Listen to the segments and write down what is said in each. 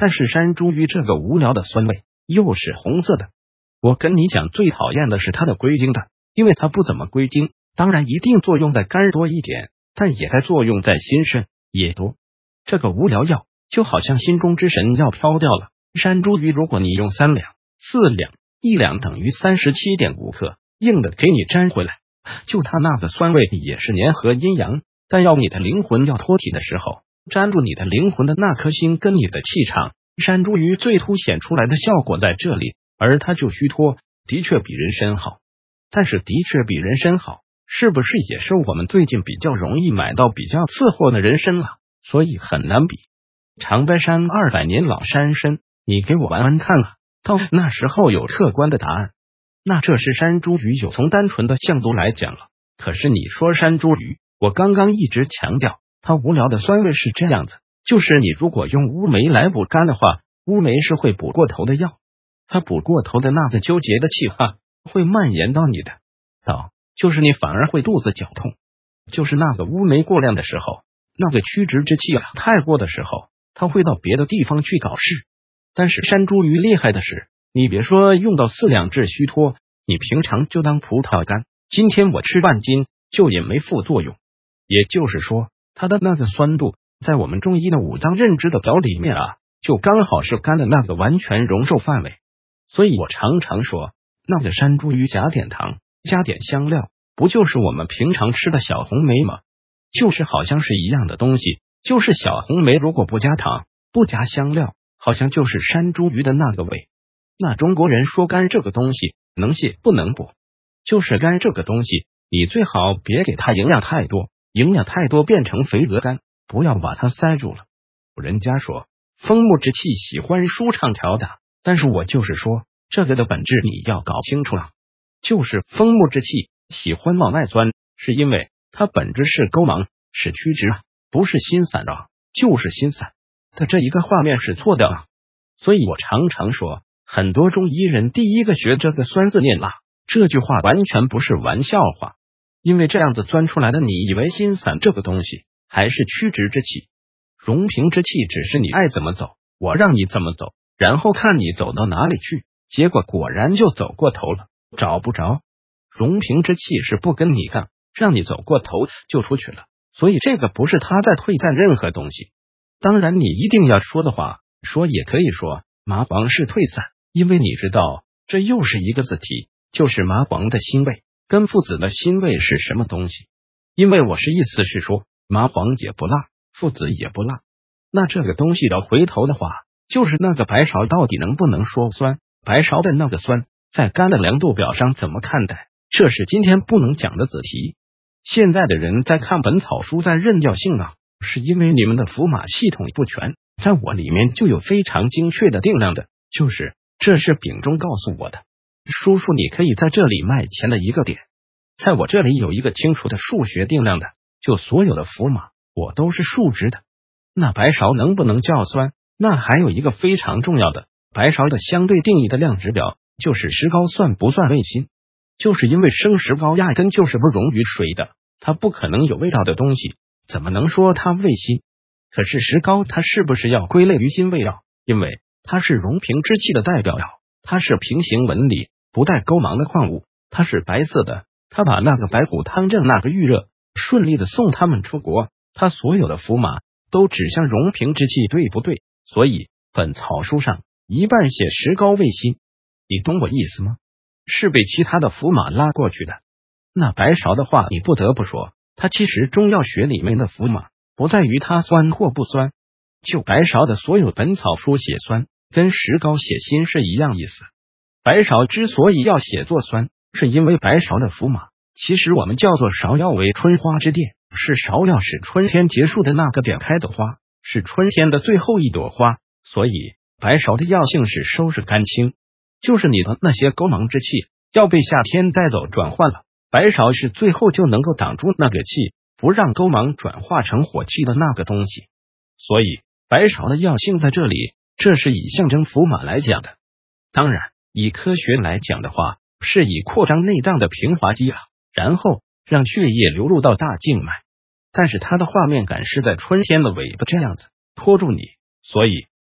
但是山茱萸这个无聊的酸味又是红色的。我跟你讲，最讨厌的是它的归经的，因为它不怎么归经，当然一定作用在肝多一点，但也在作用在心肾也多。这个无聊药就好像心中之神要飘掉了。山茱萸如果你用3两、4两，1两等于37.5克，硬的给你粘回来，就它那个酸味也是粘合阴阳，但要你的灵魂要脱体的时候，粘住你的灵魂的那颗心跟你的气场，山茱萸最凸显出来的效果在这里，而它就虚脱，的确比人参好。但是的确比人参好，是不是也是我们最近比较容易买到比较次货的人参了？所以很难比。长白山200年老山参，你给我玩玩看啊，到那时候有客观的答案。那这是山茱萸有从单纯的向度来讲了。可是你说山茱萸，我刚刚一直强调它无聊的酸味是这样子，就是你如果用乌梅来补肝的话，乌梅是会补过头的药，它补过头的那个纠结的气化会蔓延到你的道，就是你反而会肚子绞痛。就是那个乌梅过量的时候，那个曲直之气太过的时候，它会到别的地方去搞事。但是山茱萸厉害的是，你别说用到4两治虚脱，你平常就当葡萄干，今天我吃半斤就也没副作用。也就是说，它的那个酸度在我们中医的五脏认知的表里面就刚好是肝的那个完全容受范围。所以我常常说，那个山茱萸加点糖，加点香料，不就是我们平常吃的小红梅吗？就是好像是一样的东西，就是小红梅如果不加糖，不加香料，好像就是山茱萸的那个味。那中国人说肝这个东西能泻不能补，就是肝这个东西，你最好别给它营养太多，营养太多变成肥鹅肝，不要把它塞住了。人家说风木之气喜欢舒畅调打，但是我就是说这个的本质你要搞清楚就是风木之气喜欢往外钻，是因为它本质是勾芒，是曲直不是心散就是心散的这一个画面是错的所以我常常说，很多中医人第一个学这个酸字念这句话完全不是玩笑话，因为这样子钻出来的，你以为心散这个东西还是曲直之气，荣平之气只是你爱怎么走，我让你怎么走，然后看你走到哪里去，结果果然就走过头了，找不着。荣平之气是不跟你干，让你走过头就出去了，所以这个不是他在退散任何东西。当然你一定要说的话，说也可以说麻黄是退散，因为你知道这又是一个字题，就是麻黄的辛味跟附子的辛味是什么东西。因为我是意思是说麻黄也不辣，附子也不辣，那这个东西要回头的话，就是那个白芍到底能不能说酸，白芍的那个酸在肝的量度表上怎么看待，这是今天不能讲的子题。现在的人在看本草书在认药性是因为你们的符码系统不全，在我里面就有非常精确的定量的，就是这是丙中告诉我的，叔叔你可以在这里卖钱的一个点，在我这里有一个清楚的数学定量的，就所有的符码我都是数值的。那白芍能不能叫酸，那还有一个非常重要的，白芍的相对定义的量值表就是石膏算不算味辛，就是因为生石膏压根就是不溶于水的，它不可能有味道的东西，怎么能说它味辛？可是石膏它是不是要归类于辛味药？因为它是溶平之气的代表药，它是平行纹理不带勾芒的矿物，它是白色的，它把那个白虎汤正那个预热顺利的送他们出国，它所有的符码都指向溶平之气，对不对？所以本草书上一半写石膏味辛，你懂我意思吗？是被其他的符码拉过去的。那白芍的话，你不得不说，它其实中药学里面的符码不在于它酸或不酸，就白芍的所有本草书写酸，跟石膏写辛是一样意思。白芍之所以要写作酸，是因为白芍的符码其实我们叫做芍药为春花之殿，是芍药是春天结束的那个点开的花，是春天的最后一朵花，所以白芍的药性是收拾肝清，就是你的那些勾芒之气要被夏天带走转换了，白芍是最后就能够挡住那个气，不让勾芒转化成火气的那个东西。所以白芍的药性在这里，这是以象征符码来讲的。当然以科学来讲的话，是以扩张内脏的平滑肌然后让血液流入到大静脉，但是它的画面感是在春天的尾巴这样子拖住你，所以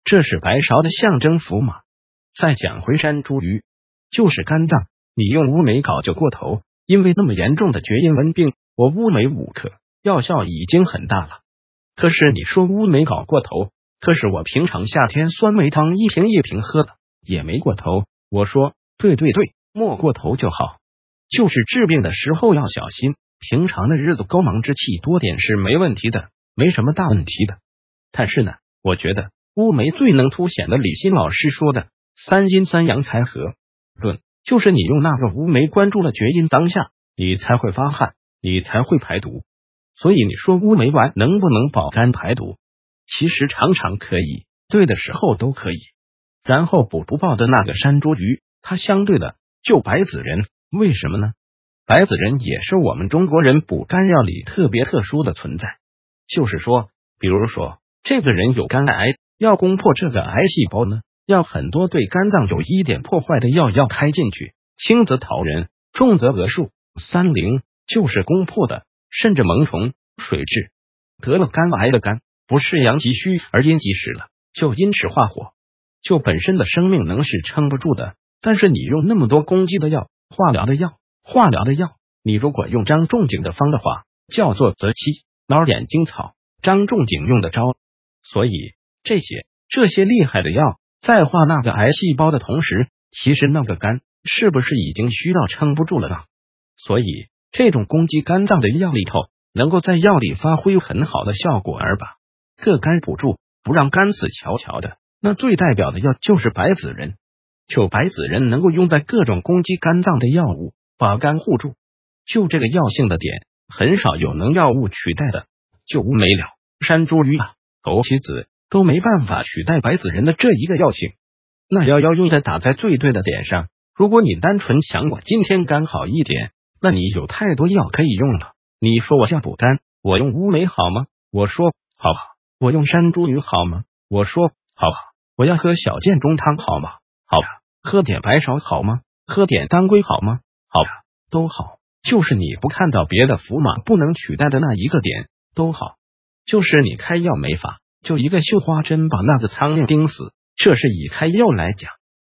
这是白芍的象征符码。再讲回山茱萸，就是肝脏，你用乌梅搞就过头，因为那么严重的厥阴温病，我乌梅5克，药效已经很大了。可是你说乌梅搞过头，可是我平常夏天酸梅汤一瓶一瓶喝的，也没过头。我说对，莫过头就好，就是治病的时候要小心，平常的日子高忙之气多点是没问题的，没什么大问题的。但是呢，我觉得乌梅最能凸显的李欣老师说的3阴3阳开合论，就是你用那个乌梅关注了厥阴当下，你才会发汗，你才会排毒。所以你说乌梅丸能不能保肝排毒？其实常常可以，对的时候都可以。然后补不报的那个山茱萸，它相对的就白子仁，为什么呢？白子仁也是我们中国人补肝药里特别特殊的存在。就是说，比如说这个人有肝癌，要攻破这个癌细胞呢，要很多对肝脏有一点破坏的药要开进去，轻则桃仁，重则鹅树、三苓，就是攻破的，甚至蠓虫、水蛭。得了肝癌的肝，不是阳极虚而阴极实了，就阴实化火，就本身的生命能是撑不住的。但是你用那么多攻击的药、化疗的药，你如果用张仲景的方的话，叫做泽七、脑眼睛草，张仲景用的招。所以这些厉害的药，在化那个癌细胞的同时，其实那个肝是不是已经虚到撑不住了呢？所以这种攻击肝脏的药里头，能够在药里发挥很好的效果，而把个肝补住，不让肝死翘翘的，那最代表的药就是白子仁。就白子仁能够用在各种攻击肝脏的药物，把肝护住。就这个药性的点，很少有能药物取代的，就乌梅了、山茱萸啊、枸杞子都没办法取代白子仁的这一个药性。那要用在打在最对的点上。如果你单纯想我今天肝好一点，那你有太多药可以用了。你说我要补肝，我用乌梅好吗？我说好。我用山茱萸好吗？我说好。我要喝小建中汤好吗？好。喝点白芍好吗？喝点当归好吗？好。都好。就是你不看到别的符码不能取代的那一个点，都好。就是你开药没法，就一个绣花针把那个苍蝇钉死，这是以开药来讲。